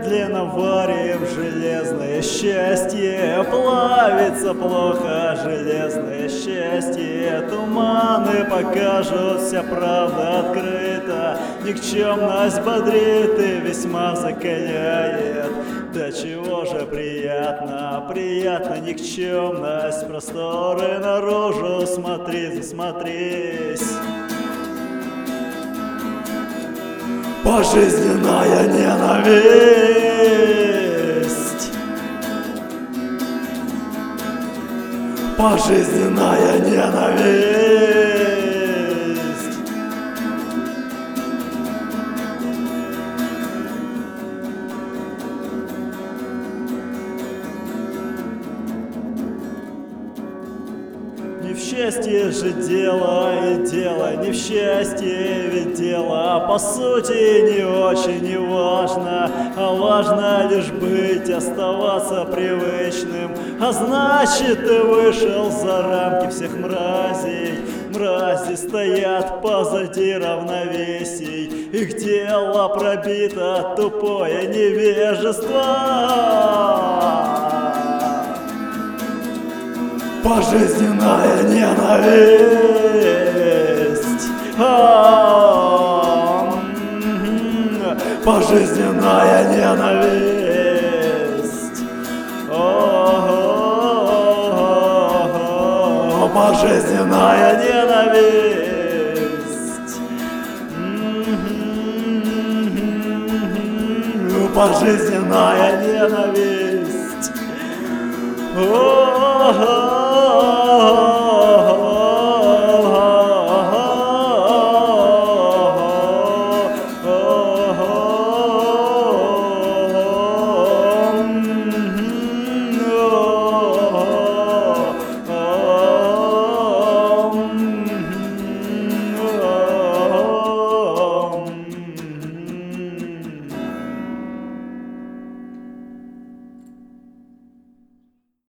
медленно варим железное счастье. Плавится плохо железное счастье. Туманы покажут, вся правда открыта. Никчемность бодрит и весьма закаляет. Да чего же приятно, приятно никчемность. Просторы наружу, смотри, засмотрись. Пожизненная ненависть. Пожизненная ненависть. Не в счастье же дело, и дело не в счастье, ведь дело по сути не очень и важно, а важно лишь быть, оставаться привычным, а значит ты вышел за рамки всех мразей. Мрази стоят позади равновесий, их тело пробито тупое невежество. Пожизненная ненависть. Пожизненная ненависть. Пожизненная ненависть. Пожизненная ненависть.